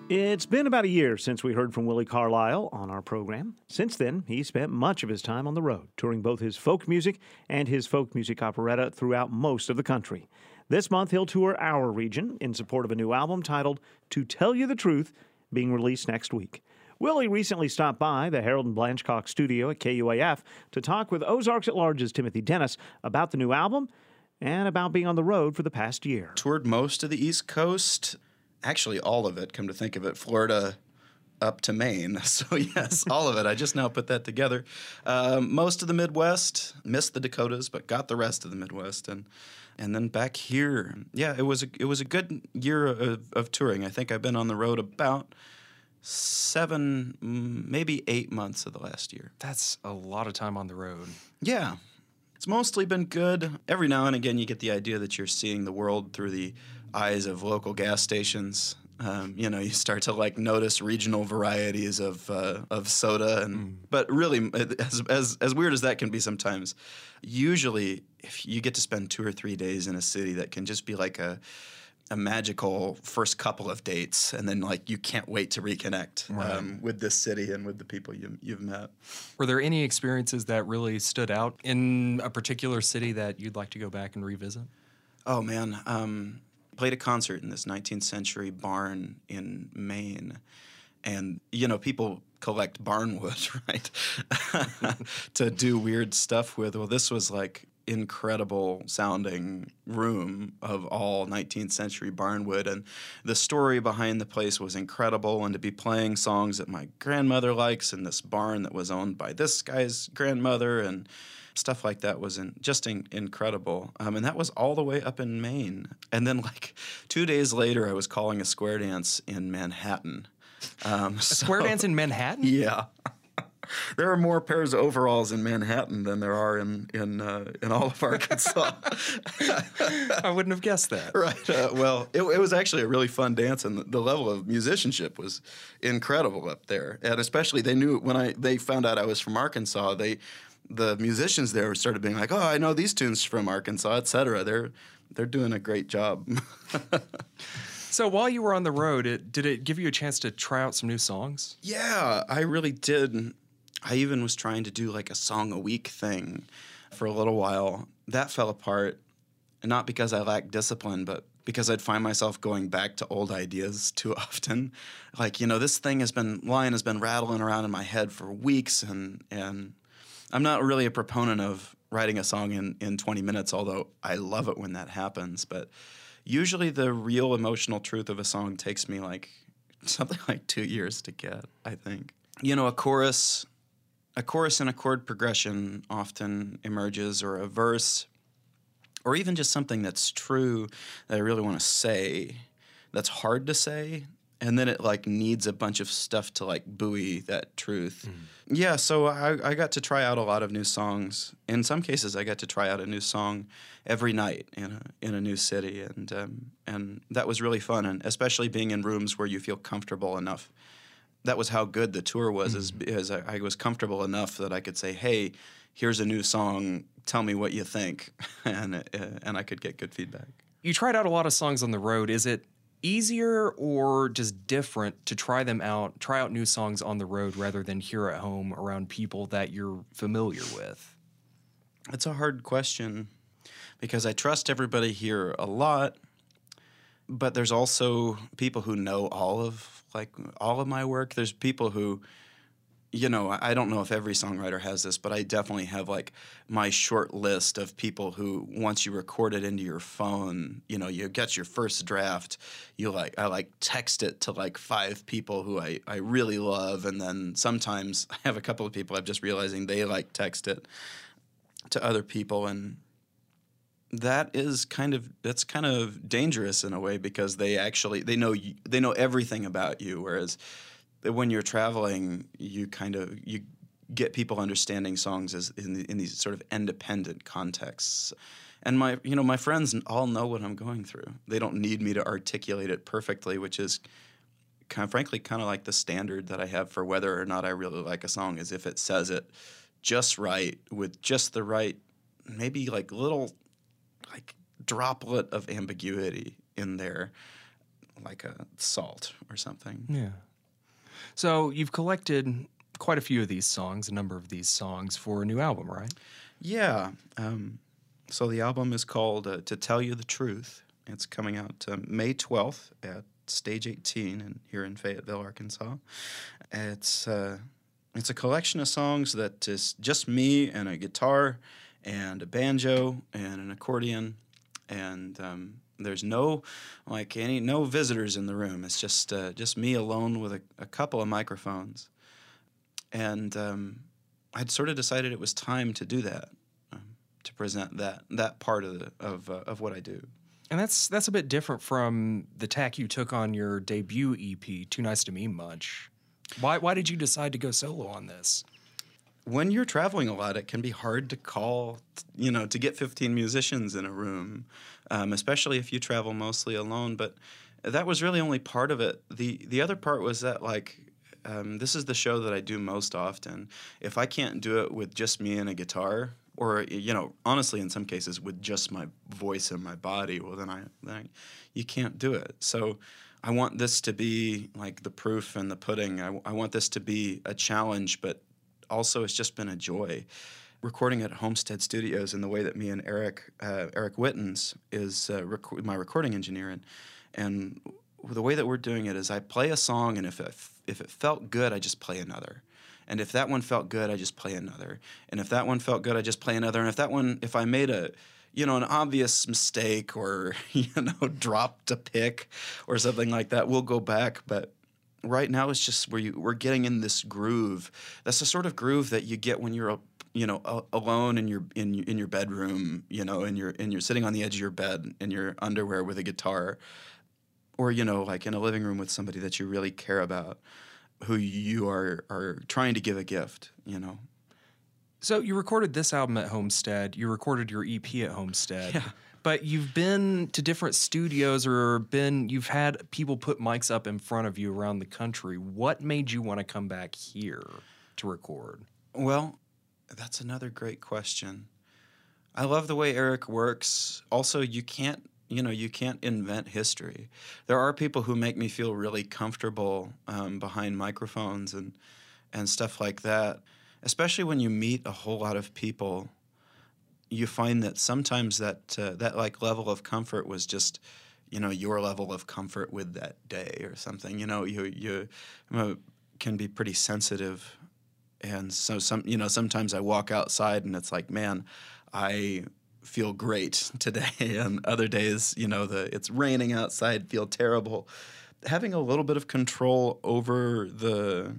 It's been about a year since we heard from Willie Carlisle on our program. Since then, he spent much of his time on the road, touring both his folk music and his folk music operetta throughout most of the country. This month, he'll tour our region in support of a new album titled To Tell You the Truth, being released next week. Willie recently stopped by the Harold and Blanchcock studio at KUAF to talk with Ozarks at Large's Timothy Dennis about the new album and about being on the road for the past year. Toured most of the East Coast. Actually, all of it, come to think of it, Florida up to Maine. So, yes, all of it. I just now put that together. Most of the Midwest, missed the Dakotas, but got the rest of the Midwest. And then back here, yeah, it was a good year of touring. I think I've been on the road about 7, maybe 8 months of the last year. That's a lot of time on the road. Yeah. It's mostly been good. Every now and again, you get the idea that you're seeing the world through the eyes of local gas stations. You start to notice regional varieties of soda, but really, as weird as that can be sometimes, usually if you get to spend 2 or 3 days in a city, that can just be like a magical first couple of dates, and then you can't wait to reconnect with this city and with the people you've met. Were there any experiences that really stood out in a particular city that you'd like to go back and revisit? Oh man, played a concert in this 19th century barn in Maine, and people collect barnwood, right, to do weird stuff with. Well, this was incredible sounding room of all 19th century barnwood, and the story behind the place was incredible, and to be playing songs that my grandmother likes in this barn that was owned by this guy's grandmother and stuff like that was just incredible. And that was all the way up in Maine. And then 2 days later, I was calling a square dance in Manhattan. A square dance in Manhattan? Yeah. There are more pairs of overalls in Manhattan than there are in all of Arkansas. I wouldn't have guessed that. Right. Well, it was actually a really fun dance, and the level of musicianship was incredible up there. And especially they knew when they found out I was from Arkansas, the musicians there started being like, "Oh, I know these tunes from Arkansas, et cetera." They're doing a great job. So while you were on the road, did it give you a chance to try out some new songs? Yeah, I really did. I even was trying to do a song a week thing for a little while. That fell apart, not because I lacked discipline, but because I'd find myself going back to old ideas too often. This line has been rattling around in my head for weeks, and I'm not really a proponent of writing a song in 20 minutes, although I love it when that happens. But usually the real emotional truth of a song takes me something like 2 years to get, I think. A chorus and a chord progression often emerges, or a verse, or even just something that's true that I really want to say, that's hard to say, and then it needs a bunch of stuff to buoy that truth. Yeah, so I got to try out a lot of new songs. In some cases, I got to try out a new song every night in a new city, and that was really fun, and especially being in rooms where you feel comfortable enough. That was how good the tour was, is I was comfortable enough that I could say, "Hey, here's a new song. Tell me what you think," and I could get good feedback. You tried out a lot of songs on the road. Is it easier or just different to try out new songs on the road rather than here at home around people that you're familiar with? It's a hard question because I trust everybody here a lot, but there's also people who know all of my work. There's people who, I don't know if every songwriter has this, but I definitely have my short list of people who, once you record it into your phone, you get your first draft, I text it to 5 people who I really love, and then sometimes I have a couple of people I'm just realizing they text it to other people, and that's kind of dangerous in a way because they know everything about you, whereas when you're traveling, you get people understanding songs as in these sort of independent contexts. And my friends all know what I'm going through. They don't need me to articulate it perfectly, which is frankly like the standard that I have for whether or not I really like a song, is if it says it just right with just the right, maybe little droplet of ambiguity in there. like a salt or something. Yeah. So you've collected quite a few of these songs, a number of these songs for a new album, right? Yeah. So the album is called To Tell You the Truth. It's coming out May 12th at Stage 18 here in Fayetteville, Arkansas. It's a collection of songs that is just me and a guitar and a banjo and an accordion, and there's no visitors in the room. It's just me alone with a couple of microphones, and I'd sort of decided it was time to do that, to present that part of what I do. And that's a bit different from the tack you took on your debut EP, Too Nice to Mean Much. Why did you decide to go solo on this? When you're traveling a lot, it can be hard to to get 15 musicians in a room, especially if you travel mostly alone. But that was really only part of it. The other part was that, this is the show that I do most often. If I can't do it with just me and a guitar, or honestly, in some cases with just my voice and my body, well, then you can't do it. So I want this to be like the proof in the pudding. I want this to be a challenge, but also it's just been a joy. Recording at Homestead Studios in the way that me and Eric Wittens is my recording engineer, and the way that we're doing it is I play a song, and if it felt good, I just play another. And if that one felt good, I just play another. And if that one felt good, I just play another. And if I made an obvious mistake or, dropped a pick or something like that, we'll go back. But right now it's just we're getting in this groove. That's the sort of groove that you get when you're, alone in your bedroom, and you're sitting on the edge of your bed in your underwear with a guitar, or, like in a living room with somebody that you really care about, who you are trying to give a gift, So you recorded this album at Homestead. You recorded your EP at Homestead. Yeah. But you've been to different studios you've had people put mics up in front of you around the country. What made you want to come back here to record? Well, that's another great question. I love the way Eric works. Also, you can't invent history. There are people who make me feel really comfortable behind microphones and stuff like that. Especially when you meet a whole lot of people, you find that sometimes that level of comfort was just, your level of comfort with that day or something. You can be pretty sensitive, and so sometimes I walk outside and it's like, man, I feel great today, and other days, it's raining outside, feel terrible. Having a little bit of control over the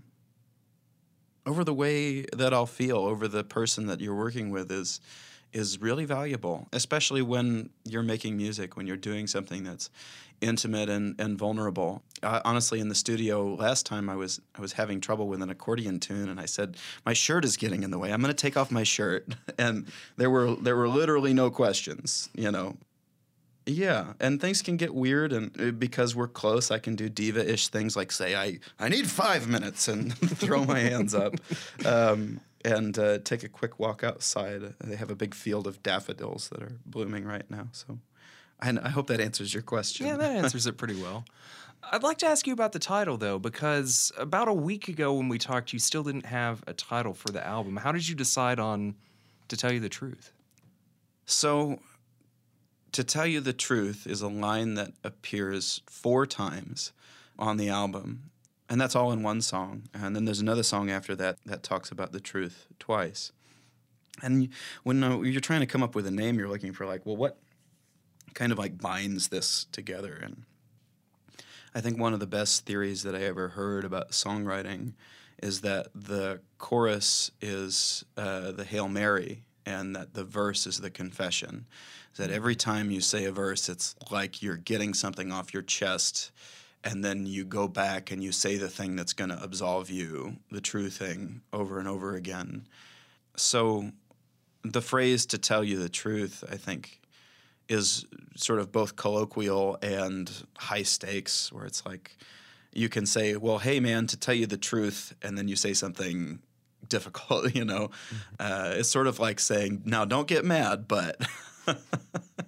way that I'll feel, over the person that you're working with is really valuable, especially when you're making music, when you're doing something that's intimate and vulnerable. Honestly, in the studio last time, I was having trouble with an accordion tune, and I said, my shirt is getting in the way. I'm going to take off my shirt, and there were literally no questions, Yeah, and things can get weird, and because we're close, I can do diva-ish things like say, I need 5 minutes, and throw my hands up, and take a quick walk outside. They have a big field of daffodils that are blooming right now, so I hope that answers your question. Yeah, that answers it pretty well. I'd like to ask you about the title, though, because about a week ago when we talked, you still didn't have a title for the album. How did you decide on To Tell You the Truth? So, To Tell You the Truth is a line that appears 4 times on the album, and that's all in one song. And then there's another song after that talks about the truth twice. And when you're trying to come up with a name, you're looking for what kind of binds this together. And I think one of the best theories that I ever heard about songwriting is that the chorus is the Hail Mary, and that the verse is the confession. That every time you say a verse, it's like you're getting something off your chest, and then you go back and you say the thing that's going to absolve you, the true thing, over and over again. So the phrase "to tell you the truth," I think, is sort of both colloquial and high stakes, where it's like you can say, well, hey, man, to tell you the truth, and then you say something difficult, It's sort of like saying, now, don't get mad, but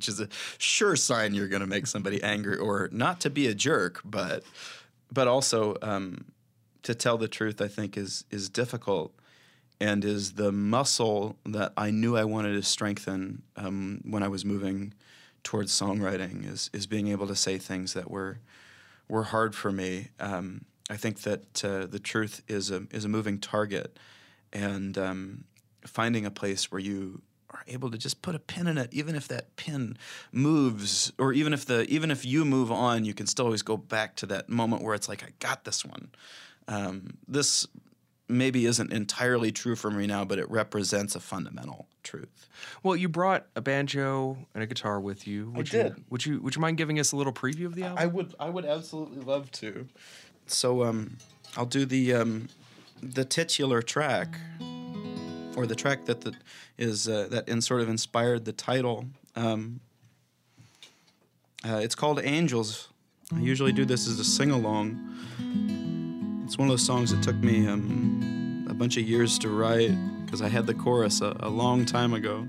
which is a sure sign you're going to make somebody angry, or not to be a jerk, but also to tell the truth, I think, is difficult, and is the muscle that I knew I wanted to strengthen when I was moving towards songwriting, is being able to say things that were hard for me. I think that the truth is a moving target, and finding a place where you are able to just put a pin in it, even if that pin moves, or even if you move on, you can still always go back to that moment where it's like, I got this one. This maybe isn't entirely true for me now, but it represents a fundamental truth. Well, you brought a banjo and a guitar with you. Would you mind giving us a little preview of the album? I would absolutely love to. So I'll do the titular track, or the track that sort of inspired the title. It's called Angels. I usually do this as a sing-along. It's one of those songs that took me a bunch of years to write, because I had the chorus a long time ago.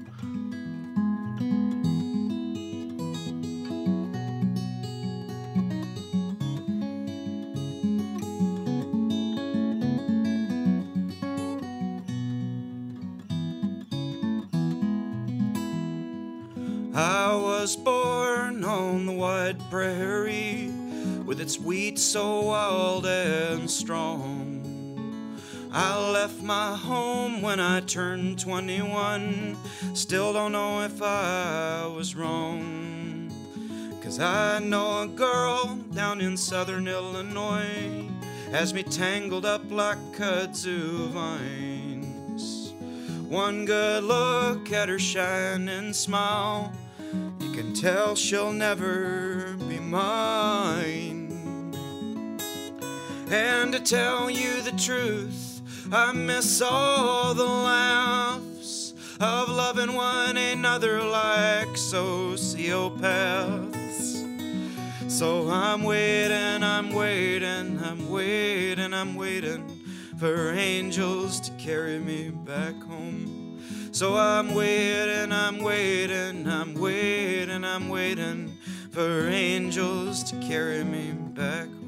I was born on the wide prairie, with its wheat so wild and strong. I left my home when I turned 21, still don't know if I was wrong. 'Cause I know a girl down in southern Illinois has me tangled up like kudzu vines. One good look at her shining smile, you can tell she'll never be mine. And to tell you the truth, I miss all the laughs of loving one another like sociopaths. So I'm waiting for angels to carry me back home. So I'm waiting for angels to carry me back home.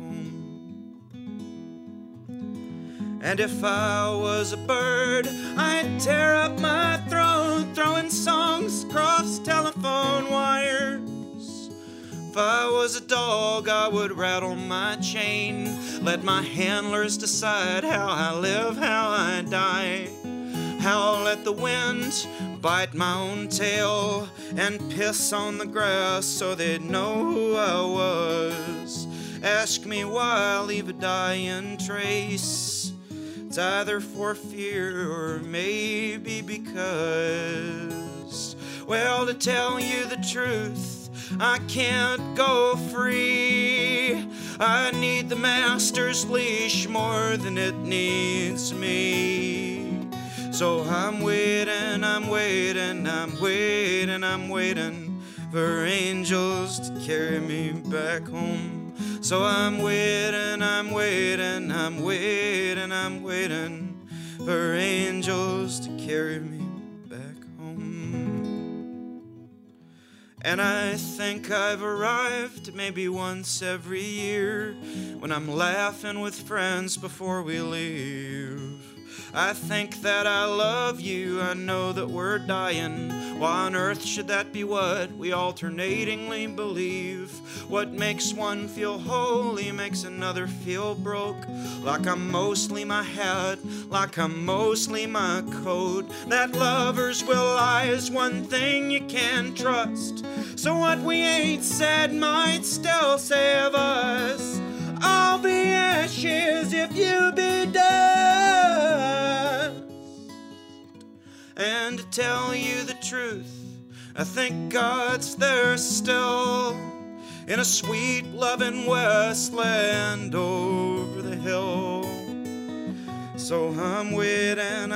And if I was a bird, I'd tear up my throat, throwing songs across telephone wires. If I was a dog, I would rattle my chain, let my handlers decide how I live, how I die. How I'll let the wind bite my own tail and piss on the grass so they'd know who I was. Ask me why I leave a dying trace. It's either for fear or maybe because, well, to tell you the truth, I can't go free. I need the master's leash more than it needs me. So I'm waiting for angels to carry me back home. So I'm waiting for angels to carry me back home. And I think I've arrived maybe once every year, when I'm laughing with friends before we leave. I think that I love you, I know that we're dying. Why on earth should that be what we alternatingly believe? What makes one feel holy makes another feel broke. Like I'm mostly my head, like I'm mostly my coat. That lovers will lie is one thing you can trust. So what we ain't said might still save us. I'll be ashes if you be dust. And to tell you the truth, I think God's there still, in a sweet loving wasteland over the hill. So I'm waiting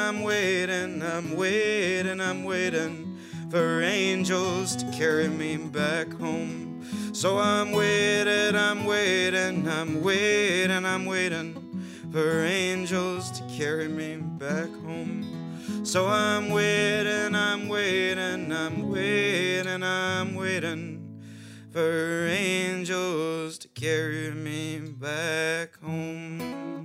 for angels to carry me back home. So I'm waiting for angels to carry me back home. So I'm waiting, I'm waiting, I'm waiting, I'm waiting for angels to carry me back home.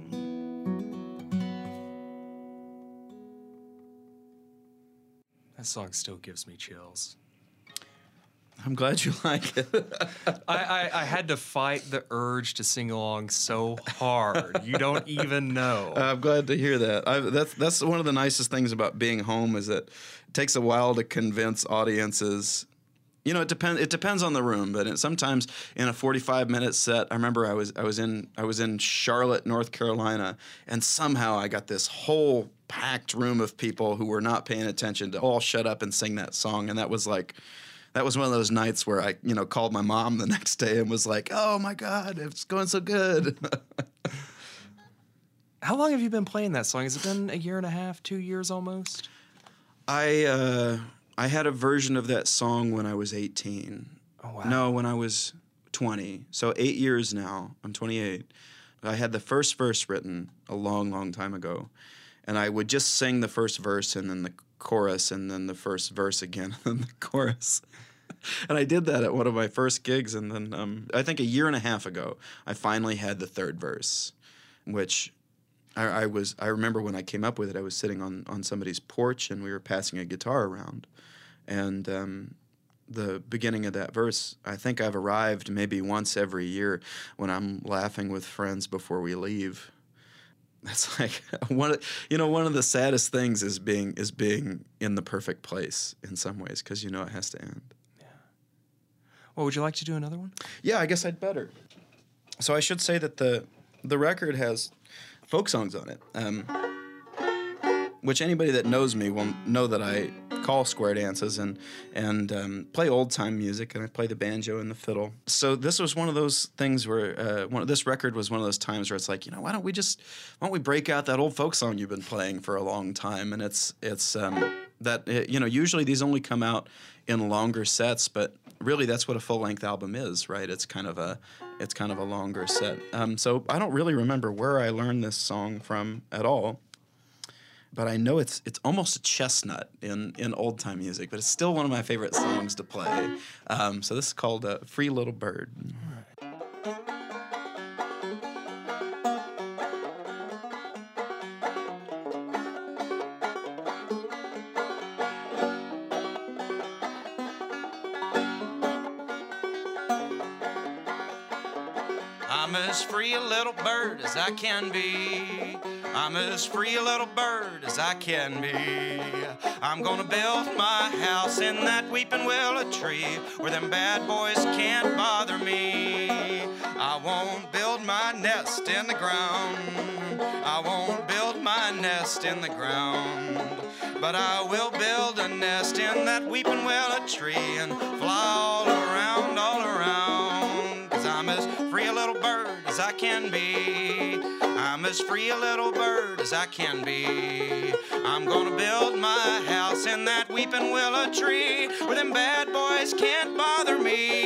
That song still gives me chills. I'm glad you like it. I had to fight the urge to sing along so hard. You don't even know. I'm glad to hear that. That's one of the nicest things about being home is that it takes a while to convince audiences. You know, it depends on the room, but sometimes in a 45-minute set, I remember I was in Charlotte, North Carolina, and somehow I got this whole packed room of people who were not paying attention to all shut up and sing that song, and that was one of those nights where I, called my mom the next day and was like, "Oh my God, it's going so good." How long have you been playing that song? Has it been a year and a half, 2 years almost? I had a version of that song when I was 18. Oh, wow. No, when I was 20. So 8 years now. I'm 28. I had the first verse written a long, long time ago. And I would just sing the first verse and then the chorus and then the first verse again and then the chorus. And I did that at one of my first gigs. And then I think a year and a half ago, I finally had the third verse, which I remember when I came up with it, I was sitting on somebody's porch and we were passing a guitar around. And the beginning of that verse, I think I've arrived maybe once every year when I'm laughing with friends before we leave. That's like one of the saddest things is being in the perfect place in some ways because it has to end. Yeah. Well, would you like to do another one? Yeah, I guess I'd better. So I should say that the record has folk songs on it, which anybody that knows me will know that I call square dances and play old time music, and I play the banjo and the fiddle. So this was one of those things where this record was one of those times where it's like, why don't we break out that old folk song you've been playing for a long time? And it's usually these only come out in longer sets, but really that's what a full length album is, right? It's kind of a longer set. So I don't really remember where I learned this song from at all. But I know it's almost a chestnut in old time music, but it's still one of my favorite songs to play. So this is called "Free Little Bird." All right. I'm as free a little bird as I can be. I'm as free a little bird as I can be. I'm gonna build my house in that weeping willow tree where them bad boys can't bother me. I won't build my nest in the ground. I won't build my nest in the ground. But I will build a nest in that weeping willow tree and fly all around, all around. 'Cause I'm as free a little bird as I can be. I'm as free a little bird as I can be. I'm gonna build my house in that weeping willow tree where them bad boys can't bother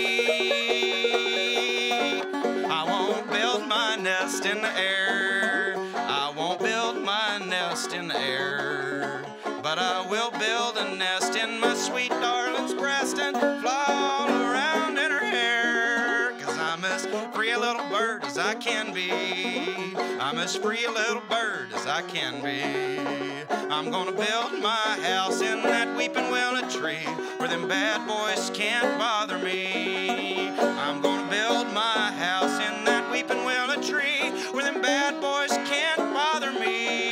me. I won't build my nest in the air. I won't build my nest in the air. But I will build a nest in my sweet darling's breast and fly all around in her hair. 'Cause I'm as free a little bird as I can be. I'm as free a little bird as I can be. I'm gonna build my house in that weeping willow tree where them bad boys can't bother me. I'm gonna build my house in that weeping willow tree where them bad boys can't bother me.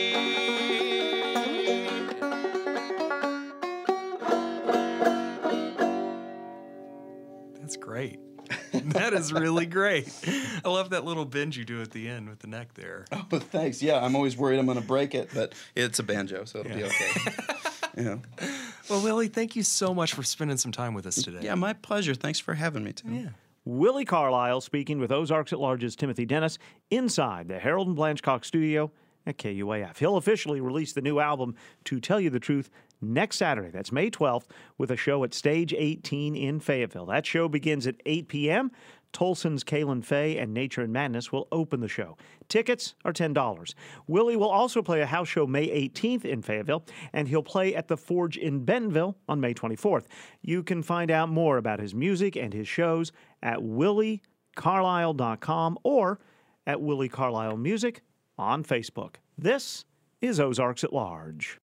That's great. That is really great. I love that little bend you do at the end with the neck there. Oh, thanks. Yeah, I'm always worried I'm going to break it, but it's a banjo, so it'll be okay. Yeah. Well, Willie, thank you so much for spending some time with us today. Yeah, my pleasure. Thanks for having me, Tim. Yeah. Willie Carlisle speaking with Ozarks at Large's Timothy Dennis inside the Harold and Blanche Cox studio at KUAF. He'll officially release the new album, To Tell You the Truth, next Saturday. That's May 12th with a show at Stage 18 in Fayetteville. That show begins at 8 p.m. Tolson's Kalen Faye and Nature and Madness will open the show. Tickets are $10. Willie will also play a house show May 18th in Fayetteville, and he'll play at the Forge in Bentonville on May 24th. You can find out more about his music and his shows at williecarlisle.com or at Willie Carlisle Music on Facebook. This is Ozarks at Large.